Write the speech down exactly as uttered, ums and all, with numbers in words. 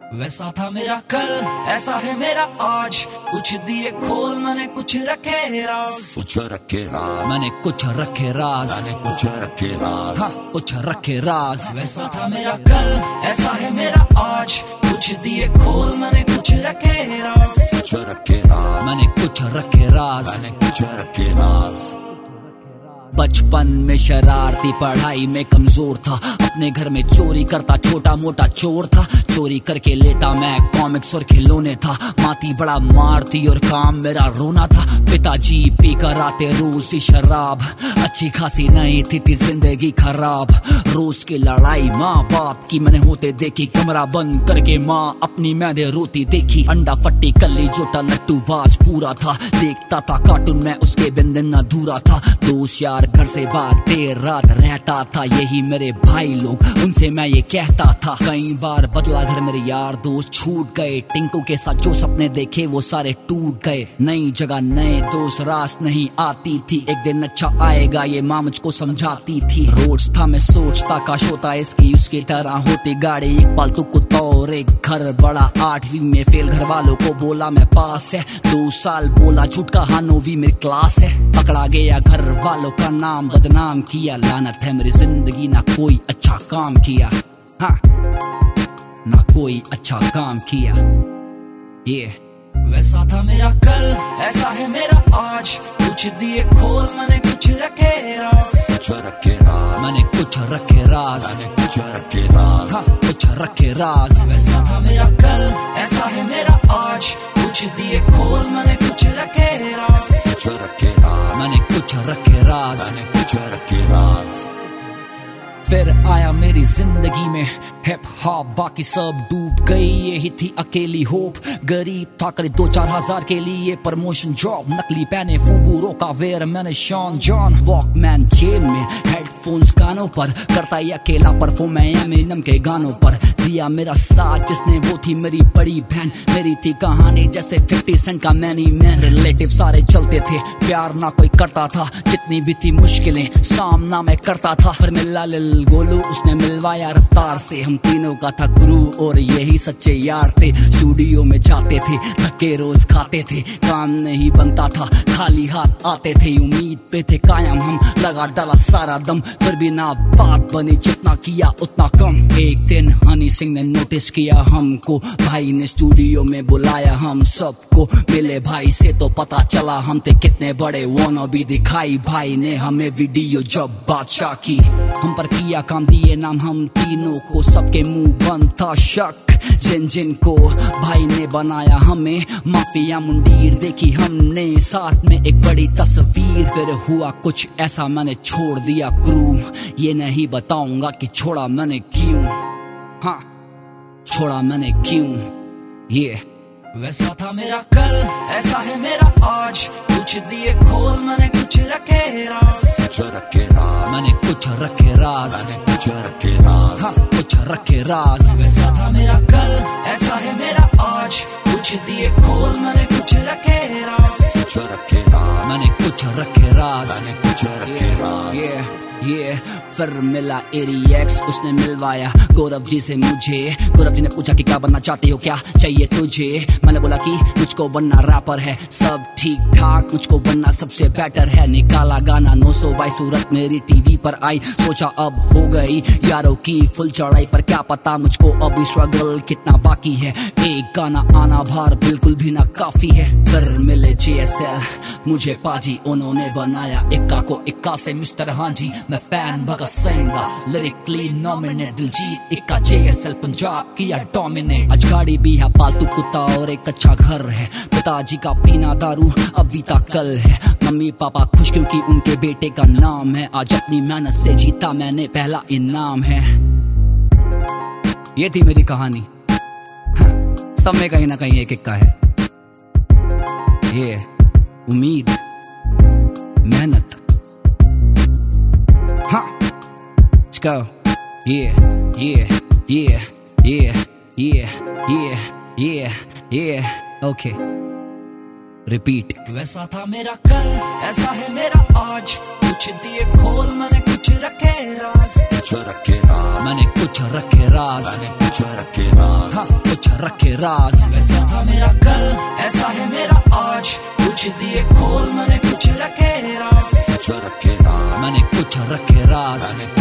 वैसा था मेरा कल, ऐसा है मेरा आज। कुछ दिए खोल, मैंने कुछ रखे राज। कुछ रखे राज, मैंने कुछ रखे राज। मैंने कुछ रखे राज, हाँ, कुछ रखे राज। वैसा था मेरा कल, ऐसा है मेरा आज। कुछ दिए खोल, मैंने कुछ रखे राज। कुछ रखे राज, मैंने कुछ रखे राज। मैंने कुछ रखे राज। बचपन में शरारती, पढ़ाई में कमजोर था। अपने घर में चोरी करता, छोटा मोटा चोर था। चोरी करके लेता मैं कॉमिक्स और खिलौने था। माती बड़ा मारती और काम मेरा रोना था। पिताजी पी कर आते रोज ही शराब। अच्छी खासी नहीं थी, थी जिंदगी खराब। रोज की लड़ाई माँ बाप की मैंने होते देखी। कमरा बंद करके माँ अपनी मैंने रोती देखी। अंडा फट्टी कल्ली जोटा लट्टू बाज पूरा था। देखता था कार्टून में, उसके बिन दिन अधूरा था। दोस्त यार घर से बाहर देर रात रहता था। यही मेरे भाई लोग, उनसे मैं ये कहता था। कई बार बदला घर, मेरे यार दोस्त छूट गए। टिंकू के साथ जो सपने देखे वो सारे टूट गए। नई जगह नए दोस्त, रास नहीं आती थी। एक दिन अच्छा आएगा ये माँ मुझको समझाती थी। रोज था मैं सोचता, काश होता इसकी उसकी तरह होती गाड़ी। एक पालतू कुत्ता और एक घर बड़ा। आठवीं में फेल, घर वालों को बोला मैं पास है। दो साल बोला झूठ का, हाँ नौवीं मेरी क्लास है। पकड़ा गया, घर वालों का नाम बदनाम किया। लानत है मेरी जिंदगी, ना कोई अच्छा काम किया। हाँ, ना कोई अच्छा काम किया। ये वैसा था मेरा कल, ऐसा है मेरा आज। कुछ दिए खोल, मैंने कुछ रखे राज। कुछ रखे राज, मैंने कुछ रखे राज। मैंने कुछ रखे राज, हाँ, कुछ रखे राज। वैसा था मेरा कल, ऐसा है मेरा आज। कुछ दिए खोल, मैंने कुछ रखे राज। कुछ रखे राज, मैंने कुछ रखे राज। मैंने कुछ रखे राज। फिर आया मेरी जिंदगी में हिप हॉप, बाकी सब डूब गई। यही थी अकेली होप। गरीब था, कर दो चार हजार के लिए प्रमोशन जॉब। नकली पहने फूबूरों का वेयर, मैंने शॉन जॉन। वॉकमैन जेब में, हेडफोन्स कानों पर। करता ही अकेला परफॉर्म मैं एमिनेम के गानों पर। दिया मेरा साथ जिसने, वो थी मेरी बड़ी बहन। मेरी थी कहानी जैसे फिफ्टी सेंट का मैनी मैन। रिलेटिव सारे चलते थे, प्यार ना कोई करता था। जितनी भी थी मुश्किलें, सामना मैं करता था। फिर मिला लिल गोलू, उसने मिलवाया रफ्तार से। हम तीनों का था गुरु और यही सच्चे यार थे। स्टूडियो में जाते थे, धक्के रोज खाते थे। काम नहीं बनता था, खाली हाथ आते थे। उम्मीद पे थे कायम हम, लगा डाला सारा दम। फिर भी ना बात बनी, जितना किया उतना कम। एक दिन हनी सिंह ने नोटिस किया हमको। भाई ने स्टूडियो में बुलाया हम सबको। मिले भाई से तो पता चला हम थे कितने बड़े। वाना भी दिखाई भाई ने हमें वीडियो, जब बादशाह की। हम पर किया काम, दिए नाम हम तीनों को। सबके मुंह बंद था शक, जिन जिन को भाई ने बनाया हमें माफिया मुंडीर। देखी हमने साथ में एक बड़ी तस्वीर। फिर हुआ कुछ ऐसा, मैंने छोड़ दिया क्रू। ये नहीं बताऊंगा कि छोड़ा मैंने क्यों। हाँ, छोड़ा मैंने क्यों। ये वैसा था मेरा कल, ऐसा है मेरा आज। कुछ दिए खोल, मैंने कुछ रखे राज। कुछ रखे राज, मैंने कुछ रखे राज। मैंने कुछ रखे राज, हाँ, कुछ रखे राज। वैसा था मेरा कल, ऐसा है मेरा आज। कुछ दिए खोल, मैंने कुछ रखे राज। कुछ रखे राज, मैंने कुछ रखे राज। मैंने कुछ रखे राज। ये ये फिर मिला एरी एक्स, उसने मिलवाया गौरव जी से मुझे। गौरव जी ने पूछा कि क्या बनना चाहते हो, क्या चाहिए तुझे। मैंने बोला कि मुझको बनना रैपर है, सब ठीक ठाक। मुझको बनना सबसे बेटर है। निकाला गाना नौ सौ बाईस, सूरत मेरी टीवी पर आई। सोचा अब हो गई यारों की फुल चढ़ाई। पर क्या पता मुझको अभी स्ट्रगल कितना बाकी है। एक गाना आना भार बिल्कुल भी ना काफी है। फिर मिले जी एस एल, मुझे पाजी, उन्होंने बनाया इक्का को इक्का से मिस्टर हांजी। मैं फैन भगत सिंह का, लिरिकली नॉमिनेट। दिलजीत इक्का, जे एस एल पंजाब किया डोमिनेट। आज गाड़ी भी है, पालतू कुत्ता और एक अच्छा घर है। पिताजी का पीना दारू अभी तक कल है। मम्मी पापा खुश क्योंकि उनके बेटे का नाम है। आज अपनी मेहनत से जीता मैंने पहला इनाम है। ये थी मेरी कहानी। हाँ, सब में कहीं ना कहीं एक इक्का है। ये उम्मीद, मेहनत। हाँ, let's go. Yeah, yeah, yeah, yeah, yeah, yeah, yeah, yeah. Okay, repeat. वैसा था मेरा कल, ऐसा है मेरा आज, कुछ दिए खोल मैंने कुछ रखे राज, कुछ रखे राज, मैंने कुछ रखे राज, मैंने कुछ रखे राज, हाँ कुछ रखे राज। वैसा था मेरा कल, ऐसा है मेरा आज, कुछ दिए खोल मैंने कुछ रखे राज, कुछ रखे राज, मैंने कुछ रखे राज।